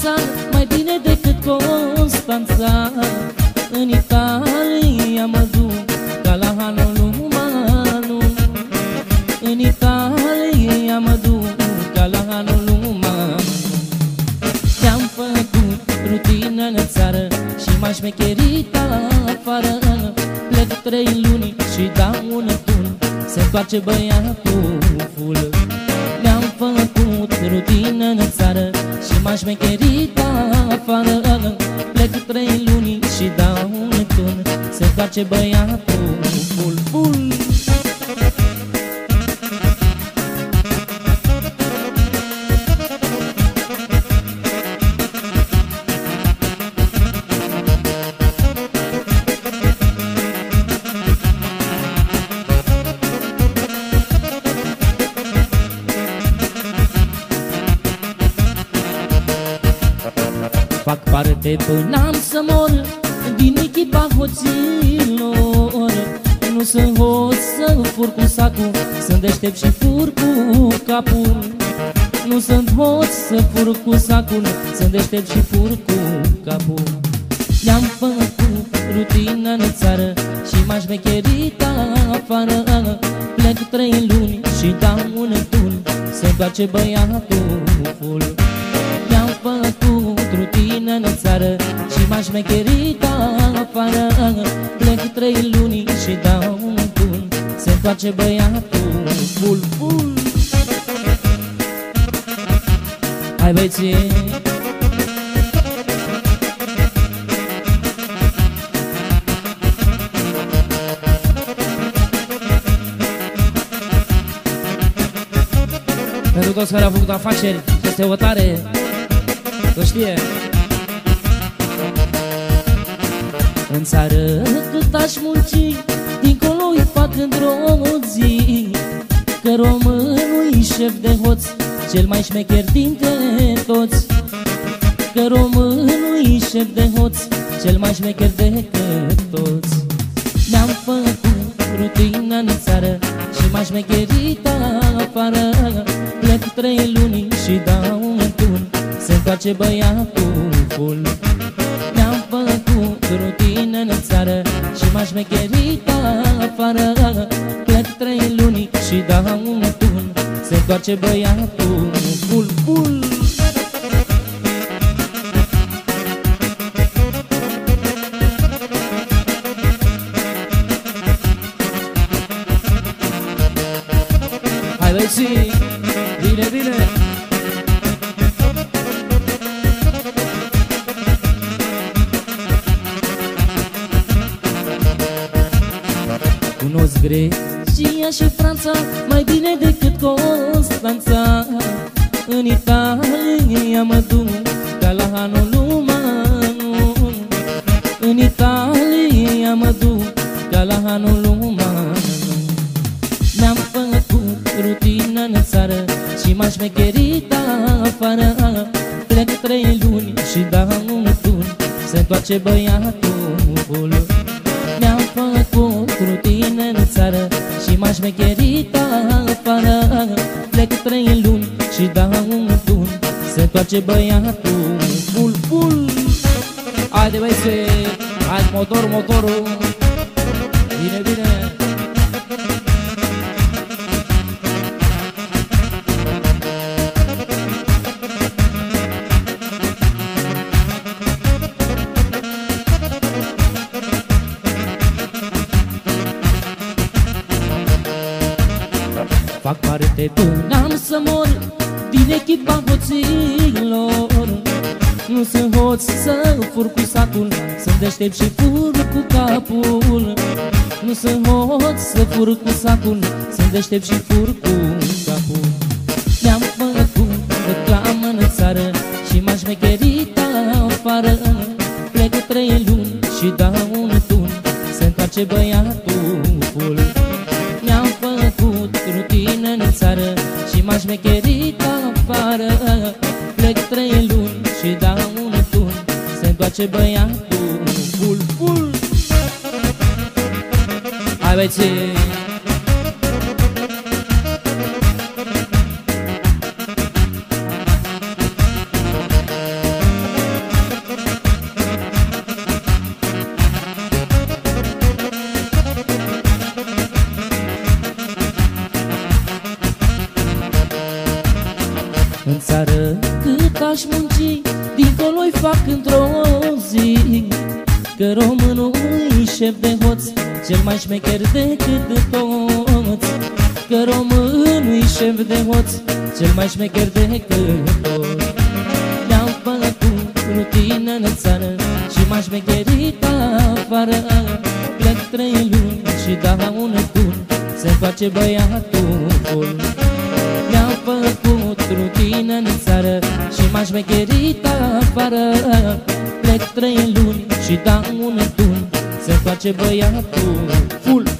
Franța mai bine decât Constanța. În Italia mă duc ca la Hanul Manu. În Italia mă duc ca la Hanul Manu. Mi-am făcut rutină în țară și m-aș șmecherit afară. Plec 3 luni și dau un tun, se întoarce băiatul full. Mi-am făcut rutină în țară și m-aș șmecherit afară. Plec 3 luni și dau un tun, se întoarce băiatul full. Fac parte până am să mor din echipa hoților. Nu sunt hoț să fur cu sacul, sunt deștept și fur cu capul. Nu sunt hoț să fur cu sacul, sunt deștept și fur cu capul. Mi-am făcut rutină în țară și m-aș șmecherit afară. Plec 3 luni și dau un tun, se întoarce băiatul full. Mi-am făcut rutină în țară și m-aș șmecherit afară. Plec 3 luni și dau un tun, se întoarce băiatul full. Hai băieții! Pentru toți care au făcut afaceri, este o tare, că știe. În țară cât aș munci, dincolo-i fac într-o zi. Că românul-i șef de hoț, cel mai șmecher dintre toți. Că românul-i șef de hoț, cel mai șmecher decât toți. Mi-am făcut rutină în țară și m-aș șmecherit afară. Plec 3 luni și dau un tun, se întoarce băiatul full. Mi-am făcut rutină în țară și m-aș șmecherit afară. Plec 3 luni și dau un tun, se întoarce băiatul full. Hai băieții, bine, bine! Cunosc Grecia și Franța mai bine decât Constanța. În Italia mă duc ca la Hanul Manu. În Italia mă duc ca la Hanul Manu. Mi-am făcut rutină în țară și m-aș șmecherit afară. Plec 3 luni și dau un tun, se întoarce băiatul full. Mi-am făcut rutină în țară și m-aș șmecherit afară. Plec 3 luni și dau un tun, se întoarce băiatul full. Haide băieți, hai motorul, bine, bine! Fac parte până am să mor din echipa hoților. Nu sunt hoț să fur cu sacul, sunt deștept și fur cu capul. Nu sunt hoț să fur cu sacul, sunt deștept și fur cu capul. Mi-am făcut reclamă în țară și m-aș șmecherit afară. Plec 3 luni și dau un tun, se întoarce băiatul full. Mi-am făcut rutină în țară și m-aș șmecherit afară. Plec 3 luni și dau un tun, se întoarce băiatul full. Hai băieții! că românul-i șef de hoț, cel mai șmecher decât de toți. Că românul-i șef de hoț, cel mai șmecher decât toți. Mi-am făcut rutină în țară și m-aș șmecherit afară. Plec 3 luni și dau un tun, se întoarce băiatul bun. Mi-am făcut rutină în țară și m-aș șmecherit afară. Plec 3 luni și dau un tun, se întoarce băiatul full.